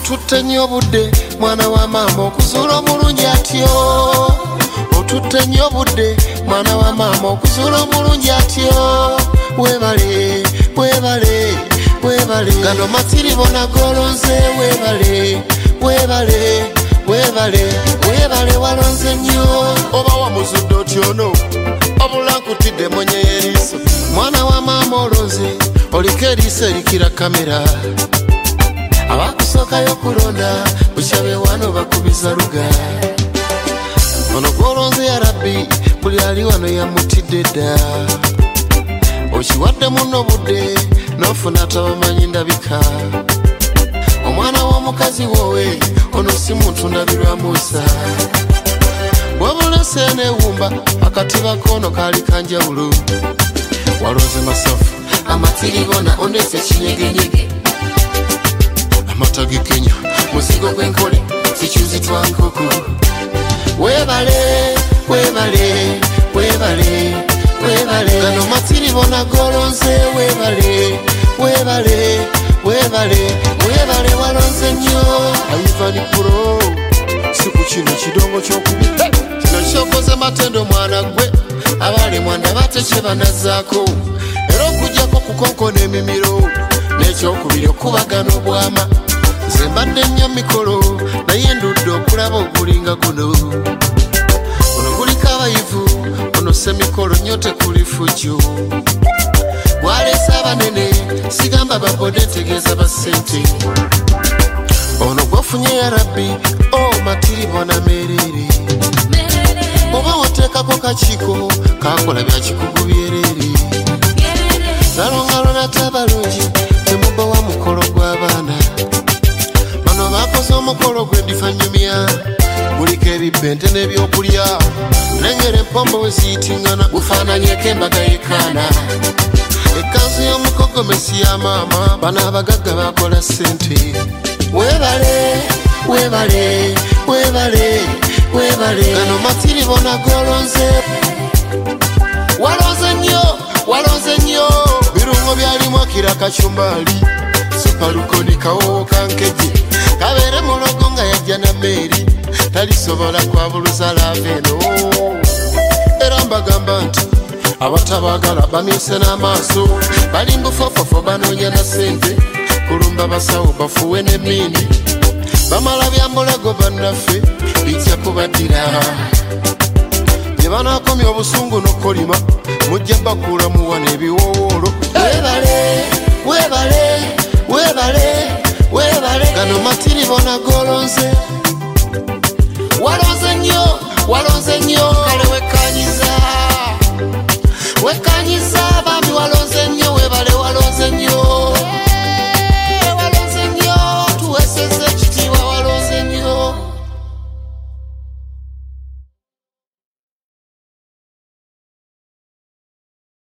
Otutte nnyo budde mwana wa maama okuzuula omulungi atyo. Otutte nnyo budde mwana wa maama okuzuula omulungi atyo. Weebale weebale weebale gano masiribo nagolonze. Weebale weebale weebale weebale walonze nnyo. Oba wamuzudde otyono obula nkutidde mwenye eriiso. Mwana wa maama olonze oliko eriiso erikira kamera. Abakusookayo kulonda bukyabe wano bakubiza luga. Ono gwolonze ya Rabbi buli ali wano yamutidde dda. Okiwadde muno budde n'ofuna tabamanyi ndabika. Omwana w'omukazi wowe ono si muntu ndabirwa Musa. Wabula seenewumba akatiba kono kaali kanjawulo. Walonze masafu amatiribona ondese kinyegenyege. Amata g'Kenya muzigo gw'enkole sikyuzi twa nkoko. Weebale weebale weebale weebale gano masiribo nagolonze. Weebale weebale weebale weebale walonze nnyo. Ayivani Pro siku kino kidongo ky'okubi kino kyokoze matendo mwana gwe. Abali mwanda batekye banazzaako era okujjako kukonkona emimiro n'ekyokubiri okubagana obwama. Nze mbadde nnyo mikolo naye ndudde okulaba ogulinga guno. Ono guliko abayivu ono semikolo nnyo tekuli fujjo. Gwaleese abanene sigamba babode tegeeza basente. Ono gwofunye ya Rabbi matiribo na merere. Oba oteekako kakiiko kakola bya kikugu byerere. Nalongalona tabalungi temuba wa mukolo gw'abaana. Bano bakoze omukolo gw'endifanyumya guliko ebibente n'ebyokulya. Lengera empombo we ziyitingana gufaananyeko embaga y'ekaana. Ekkanzu y'omukogomesi ya maama bano abagagga bakola ssente. Weebale weebale weebale weebale gano masiribo nagolonze. Walonze nnyo walonze nnyo. Birungo byalimu akira kacumbali supalukoni kawowo kankeje. Kabeere mulogo nga yajja na Mary talisobola kwabuluza laveeno. Era mbagamba nti abatabaagala bamyuse n'amaaso. Bali mbufofofo banoonya na ssente. Kulumba basawo bafuwe n'emmindi. Bamala byambulago bannaffe bijja kubaddira. Bye banaakomya obusungu n'okolima mujja bakuula muwana ebiwoowoolo. Weebale weebale weebale weebale gano masiribo nagolonze. Walonze nnyo walonze nnyo